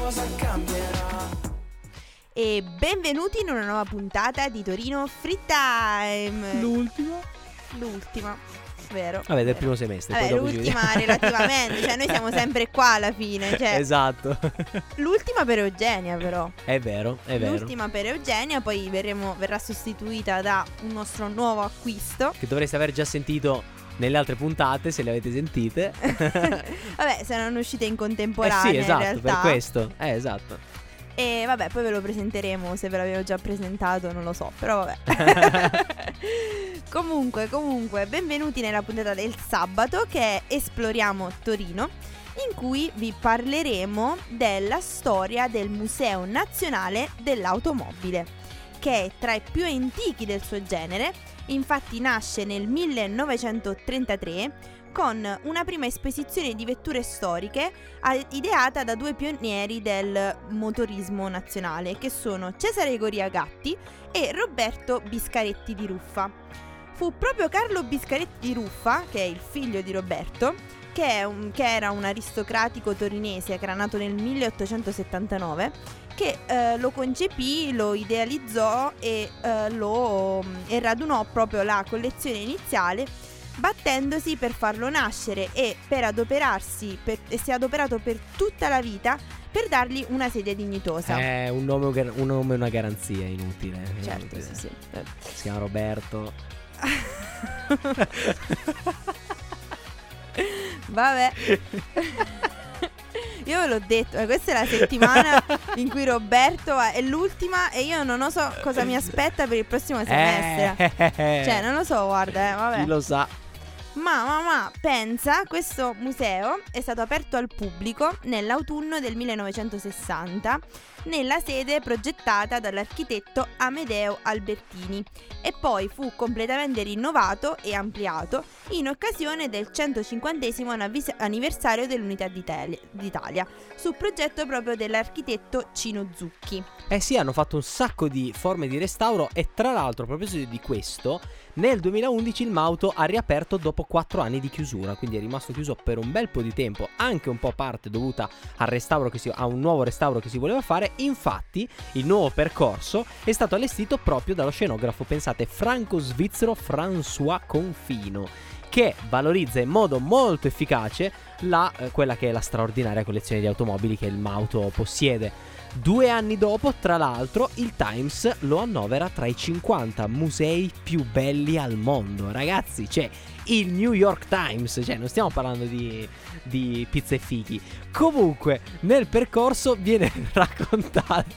cosa cambierà. E benvenuti in una nuova puntata di Torino Free Time. L'ultima, vero? Vabbè, del vero. primo semestre. Vabbè, poi dopo l'ultima relativamente, cioè noi siamo sempre qua alla fine, cioè Esatto. l'ultima per Eugenia però. È vero, è vero. L'ultima per Eugenia, poi verrà sostituita da un nostro nuovo acquisto. Che dovreste aver già sentito nelle altre puntate, se le avete sentite. Vabbè, saranno uscite in contemporanea sì, esatto, in realtà. per questo. Esatto. E vabbè, poi ve lo presenteremo, se ve l'avevo già presentato non lo so, però vabbè. Comunque, benvenuti nella puntata del sabato che è Esploriamo Torino, in cui vi parleremo della storia del Museo Nazionale dell'Automobile, che è tra i più antichi del suo genere. Infatti nasce nel 1933 con una prima esposizione di vetture storiche ideata da due pionieri del motorismo nazionale, che sono Cesare Goria Gatti e Roberto Biscaretti di Ruffa. Fu proprio Carlo Biscaretti di Ruffa, che è il figlio di Roberto, che era un aristocratico torinese che era nato nel 1879, che lo concepì, lo idealizzò e radunò proprio la collezione iniziale, battendosi per farlo nascere e e si è adoperato per tutta la vita per dargli una sedia dignitosa. Un nome e una garanzia, inutile. Certo, inutile. sì. Si chiama Roberto. Vabbè. Io ve l'ho detto, questa è la settimana in cui Roberto è l'ultima e io non so cosa mi aspetta per il prossimo semestre. Cioè, non lo so, guarda, vabbè. Chi lo sa? Ma pensa, questo museo è stato aperto al pubblico nell'autunno del 1960 nella sede progettata dall'architetto Amedeo Albertini e poi fu completamente rinnovato e ampliato in occasione del 150° anniversario dell'Unità d'Italia, su progetto proprio dell'architetto Cino Zucchi. Sì, hanno fatto un sacco di forme di restauro e tra l'altro, a proposito di questo, nel 2011 il Mauto ha riaperto dopo 4 anni di chiusura, quindi è rimasto chiuso per un bel po' di tempo, anche un po' parte dovuta a un nuovo restauro che si voleva fare. Infatti il nuovo percorso è stato allestito proprio dallo scenografo, pensate, franco-svizzero François Confino, che valorizza in modo molto efficace quella che è la straordinaria collezione di automobili che il Mauto possiede. 2 anni dopo, tra l'altro, il Times lo annovera tra i 50 musei più belli al mondo. Ragazzi, c'è il New York Times, cioè non stiamo parlando di pizza e fichi. Comunque, nel percorso viene raccontata,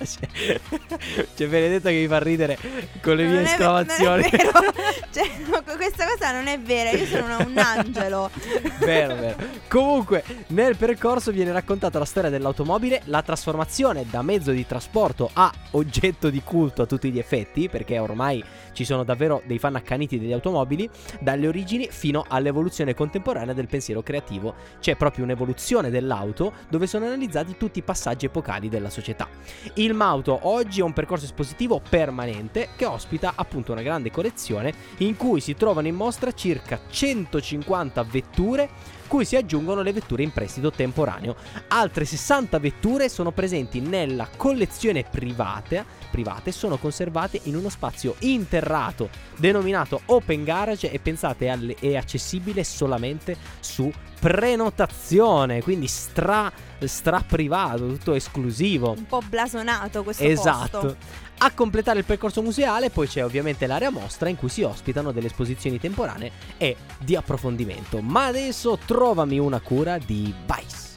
c'è Benedetta che mi fa ridere con le mie esclamazioni. Non è vero. Cioè, questa cosa non è vera, io sono un angelo. Vero. Comunque, nel percorso viene raccontata la storia dell'automobile, la trasformazione da mezzo di trasporto a oggetto di culto a tutti gli effetti, perché ormai ci sono davvero dei fan accaniti degli automobili, dalle origini fino all'evoluzione contemporanea del pensiero creativo. C'è proprio un'evoluzione dell'auto dove sono analizzati tutti i passaggi epocali della società. Il Mauto oggi è un percorso espositivo permanente che ospita appunto una grande collezione in cui si trovano in mostra circa 150 vetture, cui si aggiungono le vetture in prestito temporaneo. Altre 60 vetture sono presenti nella collezione private, sono conservate in uno spazio interrato denominato Open Garage e pensate è accessibile solamente su prenotazione, quindi stra privato, tutto esclusivo. Un po' blasonato questo esatto. posto. A completare il percorso museale poi c'è ovviamente l'area mostra in cui si ospitano delle esposizioni temporanee e di approfondimento. Ma adesso trovami una cura di Vice.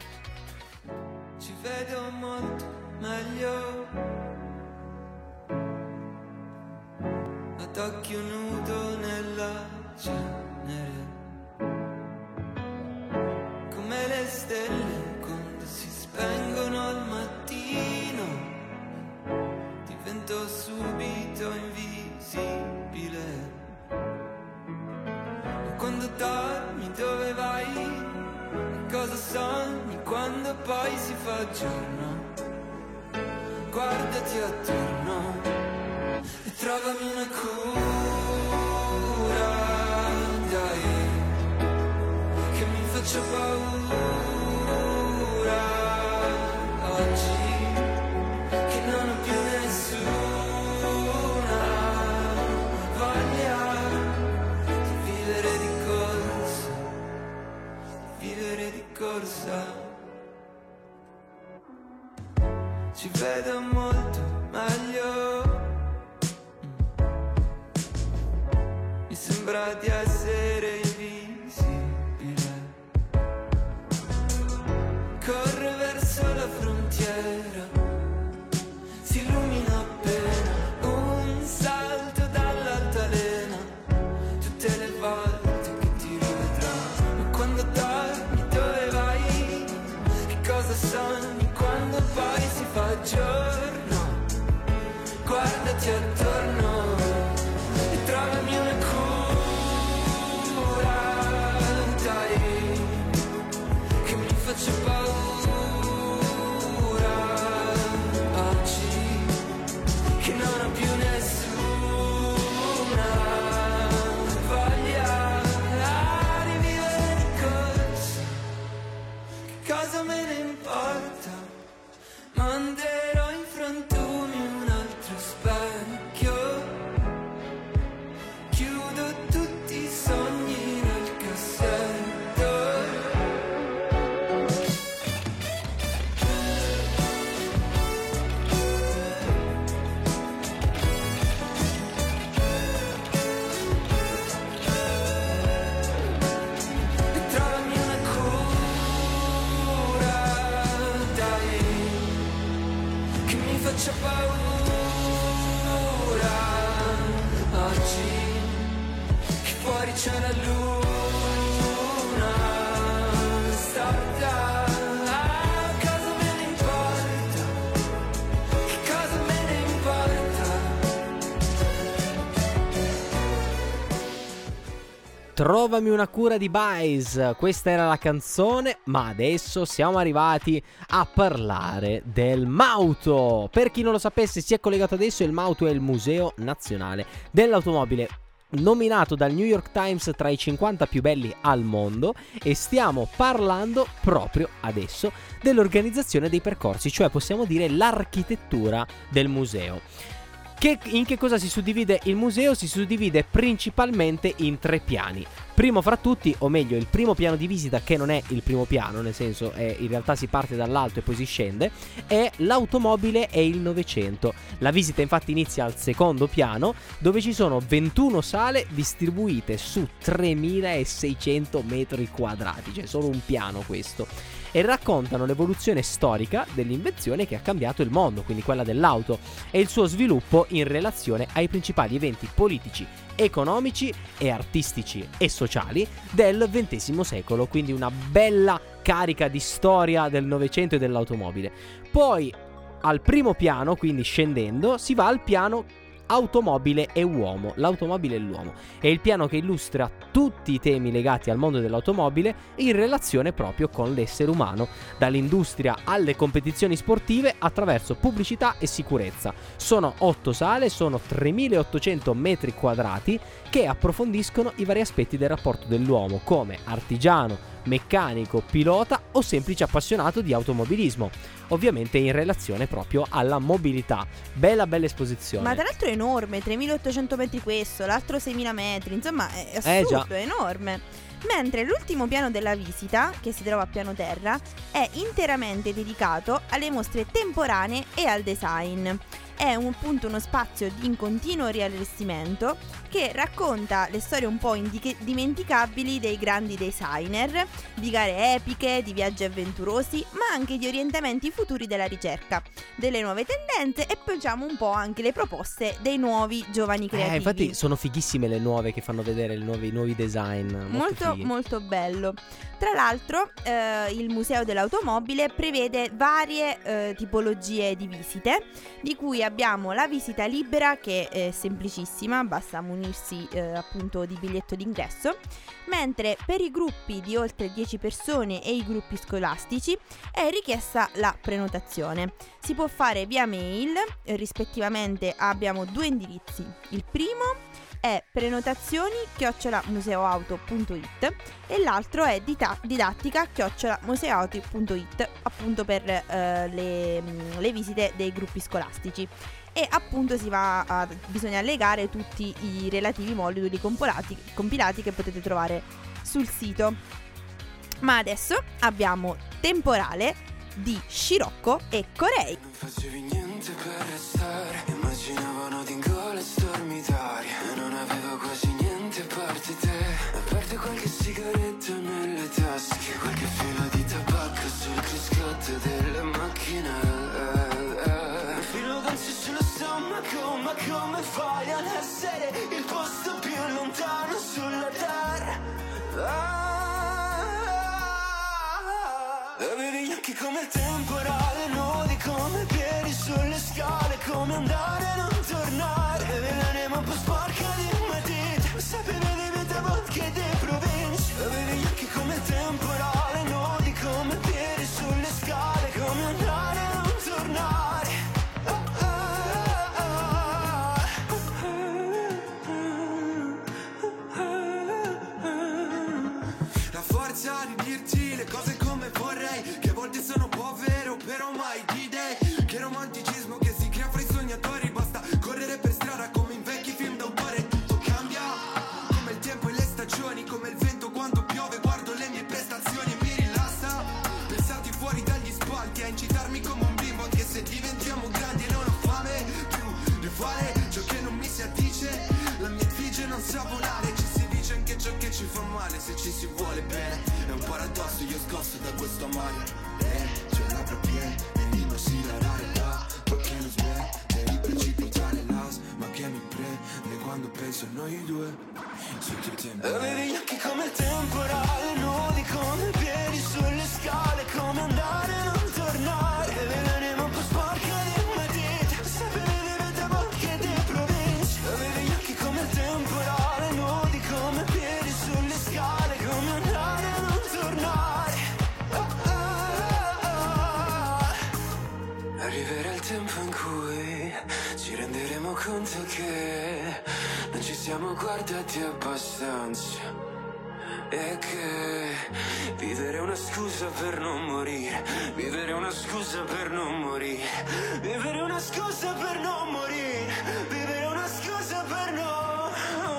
Ci vedo molto meglio ad occhio nudo nella cenere, come le stelle quando si spengono al mattino, divento subito invisibile. E quando dormi dove vai? Cosa sogni quando poi si fa giorno? Guardati attorno e trovami una cura, dai, che mi faccia paura oggi. ci vedo molto meglio. Mi sembra di essere invisibile. Corre verso la frontiera, si illumina appena un salto dall'altalena. Tutte le volte che ti rivedrò, ma quando dormi dove vai? Che cosa sogni quando poi si fa giorno? Guardati attorno e trovami una cura, dai, che mi faccia paura oggi, che non ho più nessuna voglia di vivere il corso. Che cosa me ne importa? Manderò in frantumi un altro specchio. Chiudo tutti i sogni nel cassetto. E trovami una cura, dai, che mi faccia paura oggi, che fuori c'è la luna storta. Cosa me ne importa? Che cosa me ne importa? Trovami una cura di Baez, questa era la canzone, ma adesso siamo arrivati a parlare del Mauto. Per chi non lo sapesse, si è collegato adesso, il Mauto è il Museo Nazionale dell'Automobile, nominato dal New York Times tra i 50 più belli al mondo, e stiamo parlando proprio adesso dell'organizzazione dei percorsi, cioè possiamo dire l'architettura del museo. In che cosa si suddivide il museo? Si suddivide principalmente in 3 piani. Primo fra tutti, o meglio il primo piano di visita, che non è il primo piano, nel senso in realtà si parte dall'alto e poi si scende, è l'automobile e il Novecento. La visita infatti inizia al secondo piano, dove ci sono 21 sale distribuite su 3600 metri quadrati, cioè solo un piano questo, e raccontano l'evoluzione storica dell'invenzione che ha cambiato il mondo, quindi quella dell'auto, e il suo sviluppo in relazione ai principali eventi politici, economici e artistici e sociali del XX secolo, quindi una bella carica di storia del Novecento e dell'automobile. Poi al primo piano, quindi scendendo, si va al piano automobile e uomo. L'automobile e l'uomo è il piano che illustra tutti i temi legati al mondo dell'automobile in relazione proprio con l'essere umano, dall'industria alle competizioni sportive attraverso pubblicità e sicurezza. Sono 8 sale, sono 3800 metri quadrati che approfondiscono i vari aspetti del rapporto dell'uomo come artigiano, meccanico, pilota o semplice appassionato di automobilismo, ovviamente in relazione proprio alla mobilità. Bella esposizione. Ma tra l'altro è enorme, 3800 metri questo, l'altro 6000 metri, insomma è assurdo, è enorme. Mentre l'ultimo piano della visita, che si trova a piano terra, è interamente dedicato alle mostre temporanee e al design. È appunto uno spazio in continuo riallestimento che racconta le storie un po' indimenticabili dei grandi designer, di gare epiche, di viaggi avventurosi, ma anche di orientamenti futuri della ricerca, delle nuove tendenze e poggiamo un po' anche le proposte dei nuovi giovani creativi. Infatti sono fighissime le nuove che fanno vedere i nuovi design. Molto bello. Tra l'altro il Museo dell'Automobile prevede varie tipologie di visite, di cui abbiamo la visita libera, che è semplicissima, basta munirsi appunto di biglietto d'ingresso, mentre per i gruppi di oltre 10 persone e i gruppi scolastici è richiesta la prenotazione. Si può fare via mail, rispettivamente abbiamo 2 indirizzi. Il primo è prenotazioni@museoauto.it e l'altro è didattica@museoauto.it, appunto per le visite dei gruppi scolastici. E appunto bisogna allegare tutti i relativi moduli compilati che potete trovare sul sito. Ma adesso abbiamo temporale, di Scirocco e Corei. Non facevi niente per restare, immaginavano di ingole stormitarie, e non avevo quasi niente a parte te, a parte qualche sigaretta nelle tasche, qualche filo di tabacco sul cruscotto delle macchine. Filo danzi sullo stomaco, ma come fai ad essere il posto più lontano sulla terra? Avevi gli occhi come il temporale, nodi come piedi sulle scale, come andare e non tornare. Avevi l'anima un po' sporca di matite, sapevi di vita, vodka e di province. Avevi gli occhi come il temporale, nodi come piedi sulle scale, come andare e non tornare. La forza di dirti le cose come vorrei, che a volte sono povero però mai di dei. Che romanticismo che si crea fra i sognatori, basta correre per strada come in vecchi film d'autore. Tutto cambia come il tempo e le stagioni, come il vento quando piove, guardo le mie prestazioni e mi rilassa pensarti fuori dagli spalti, a incitarmi come un bimbo, anche se diventiamo grandi e non ho fame più di fare ciò che non mi si addice. La mia effigie non sa volare, ci si dice anche ciò che ci fa male se ci si vuole bene. È un paradosso, io scosso da questo mare. C'è la propria e lì non si la realtà, perché non smette di precipitare l'as, ma che mi prende quando penso a noi due sotto il tempo. Avevi gli occhi come il temporale, nodi come piedi sulle scale, come andare e non tornare. Avevi l'anima un po' sporca di matite, sapevi di vita, vodka e di province. Avevi gli occhi come il temporale, nodi come piedi sulle scale, come andare e non tornare. Arriverà il tempo in cui ci renderemo conto che non ci siamo guardati abbastanza e che vivere è una scusa per non morire, vivere è una scusa per non morire, vivere è una scusa per non morire, vivere è una scusa per non.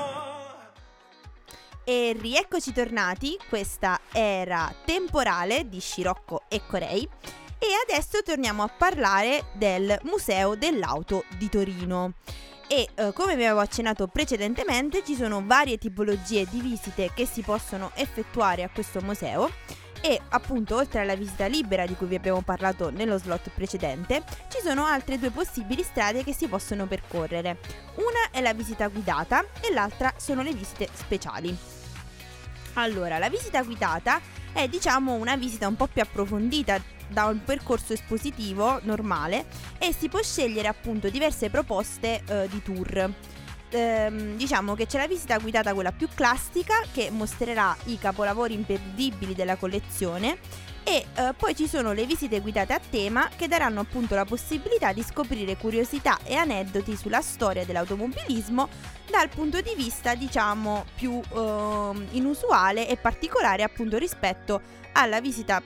E rieccoci tornati, questa era Temporale di Scirocco e Corei. E adesso torniamo a parlare del Museo dell'Auto di Torino. E come vi avevo accennato precedentemente, ci sono varie tipologie di visite che si possono effettuare a questo museo. E appunto, oltre alla visita libera di cui vi abbiamo parlato nello slot precedente, ci sono altre due possibili strade che si possono percorrere. Una è la visita guidata e l'altra sono le visite speciali. Allora, la visita guidata è, diciamo, una visita un po' più approfondita da un percorso espositivo normale e si può scegliere appunto diverse proposte di tour. Diciamo che c'è la visita guidata, quella più classica, che mostrerà i capolavori imperdibili della collezione, e poi ci sono le visite guidate a tema, che daranno appunto la possibilità di scoprire curiosità e aneddoti sulla storia dell'automobilismo dal punto di vista, diciamo, più inusuale e particolare appunto rispetto alla visita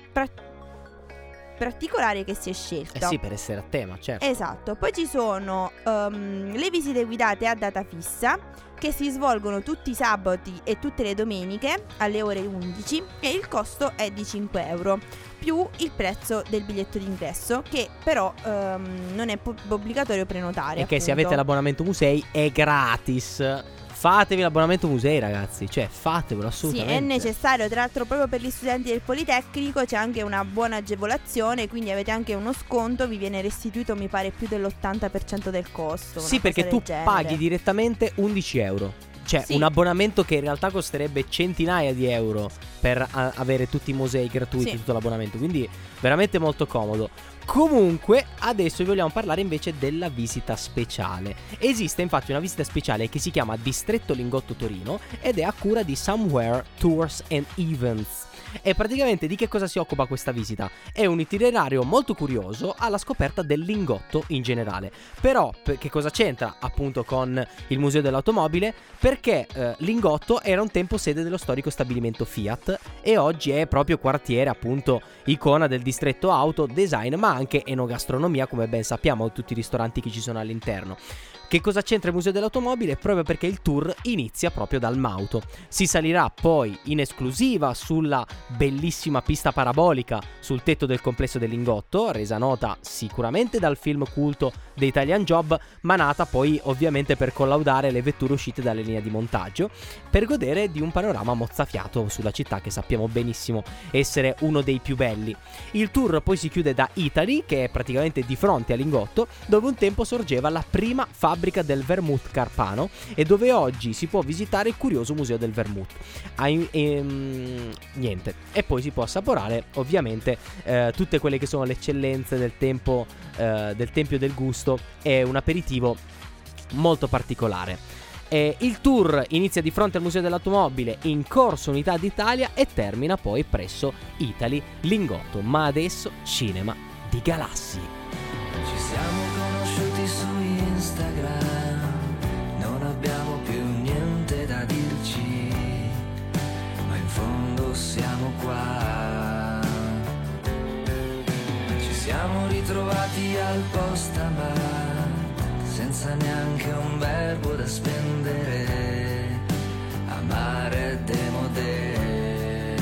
particolare che si è scelta. Sì, per essere a tema, certo. Esatto. Poi ci sono le visite guidate a data fissa, che si svolgono tutti i sabati e tutte le domeniche alle ore 11, e il costo è di 5 euro più il prezzo del biglietto d'ingresso, che però non è obbligatorio prenotare, E che appunto. se avete l'abbonamento musei è gratis. Fatevi l'abbonamento musei, ragazzi, cioè fatevelo assolutamente. Sì, è necessario. Tra l'altro, proprio per gli studenti del Politecnico c'è anche una buona agevolazione, quindi avete anche uno sconto, vi viene restituito mi pare più dell'80% del costo. Sì, perché tu paghi direttamente 11 euro. Cioè Sì. un abbonamento che in realtà costerebbe centinaia di euro per avere tutti i musei gratuiti, Sì. tutto l'abbonamento. Quindi veramente molto comodo. Comunque adesso vi vogliamo parlare invece della visita speciale. Esiste infatti una visita speciale che si chiama Distretto Lingotto Torino ed è a cura di Somewhere Tours and Events. E praticamente di che cosa si occupa questa visita? È un itinerario molto curioso alla scoperta del lingotto in generale. Però che cosa c'entra appunto con il Museo dell'Automobile? Perché Lingotto era un tempo sede dello storico stabilimento Fiat e oggi è proprio quartiere, appunto, icona del distretto auto, design, ma anche enogastronomia, come ben sappiamo, tutti i ristoranti che ci sono all'interno. Che cosa c'entra il Museo dell'Automobile? Proprio perché il tour inizia proprio dal Mauto. Si salirà poi in esclusiva sulla bellissima pista parabolica sul tetto del complesso del Lingotto, resa nota sicuramente dal film culto The Italian Job, ma nata poi ovviamente per collaudare le vetture uscite dalle linee di montaggio, per godere di un panorama mozzafiato sulla città che sappiamo benissimo essere uno dei più belli. Il tour poi si chiude da Italy, che è praticamente di fronte a Lingotto, dove un tempo sorgeva la prima fabbrica del vermouth carpano e dove oggi si può visitare il curioso museo del vermouth. Niente. E poi si può assaporare ovviamente tutte quelle che sono le eccellenze del tempo, del Tempio del Gusto, e un aperitivo molto particolare. Il tour inizia di fronte al Museo dell'Automobile in Corso Unità d'Italia e termina poi presso Italy Lingotto. Ma adesso Cinema di Galassi. Ci siamo conosciuti su Instagram, non abbiamo più niente da dirci, ma in fondo siamo qua. Ci siamo ritrovati al postamat, senza neanche un verbo da spendere, amare è demodè.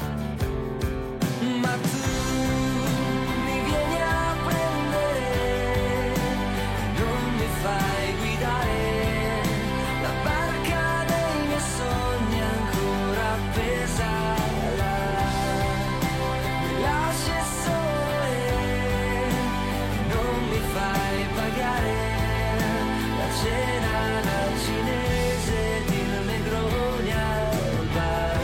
Ma tu mi vieni a prendere, non mi fai guidare, la barca dei miei sogni ancora appesa là, mi lasci sole, non mi fai pagare la cena dal cinese di Negroni al bar.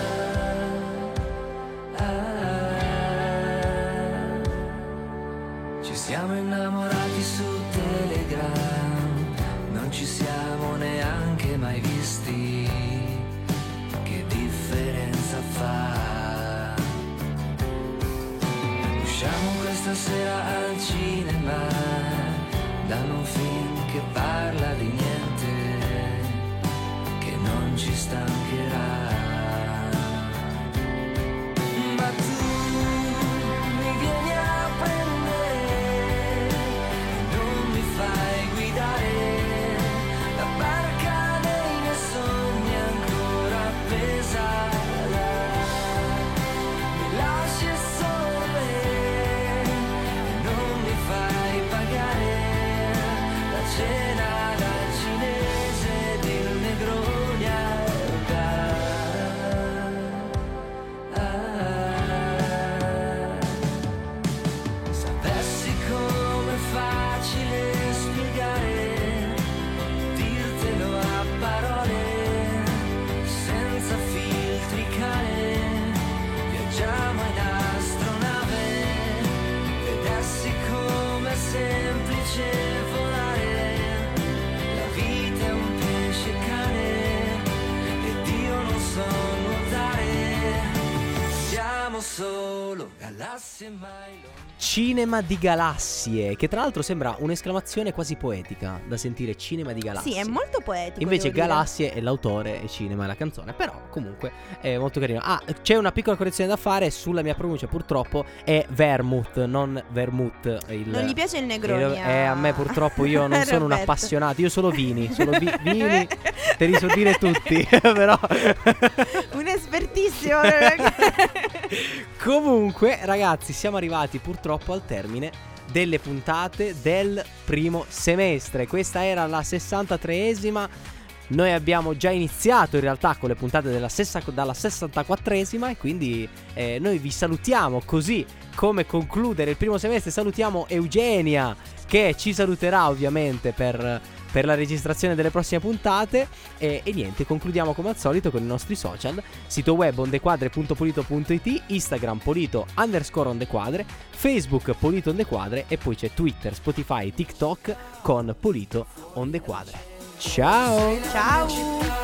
Ci siamo innamorati su Telegram, non ci siamo neanche mai visti, che differenza fa? Usciamo questa sera al cinema, danno un film che parla di niente, che non ci stancherà. Ma tu mi vieni a prendere, non mi fai guidare, la barca dei miei sogni ancora appesa là, mi lasci sole, non mi fai pagare la cena dal cinese di Negroni al bar. Sapessi com'è facile spiegare, dirtelo a parole, senza filtri cane, viaggiamo in astronave, vedessi com'è semplice volare, la vita è un pesce cane ed io non so nuotare, siamo solo galassie mai lontane. Cinema di Galassie, che tra l'altro sembra un'esclamazione quasi poetica da sentire, Cinema di Galassie. Sì, è molto poetico. Invece devo dire. Galassie è l'autore e Cinema è la canzone, però comunque è molto carino. C'è una piccola correzione da fare sulla mia pronuncia, purtroppo è vermouth, non vermouth. Non gli piace il Negroni. A me purtroppo, io non sono un Roberto. appassionato, io solo vini, vini, te li so dire tutti, però Un espertissimo. comunque ragazzi, siamo arrivati purtroppo al termine delle puntate del primo semestre. Questa era la 63esima. Noi abbiamo già iniziato in realtà con le puntate dalla 64esima e quindi noi vi salutiamo, così come concludere il primo semestre. Salutiamo Eugenia, che ci saluterà ovviamente per la registrazione delle prossime puntate e niente, concludiamo come al solito con i nostri social: sito web ondequadre.polito.it, Instagram polito_ondequadre, Facebook Polito Ondequadre e poi c'è Twitter, Spotify, TikTok con Polito Ondequadre. Ciao! Ciao.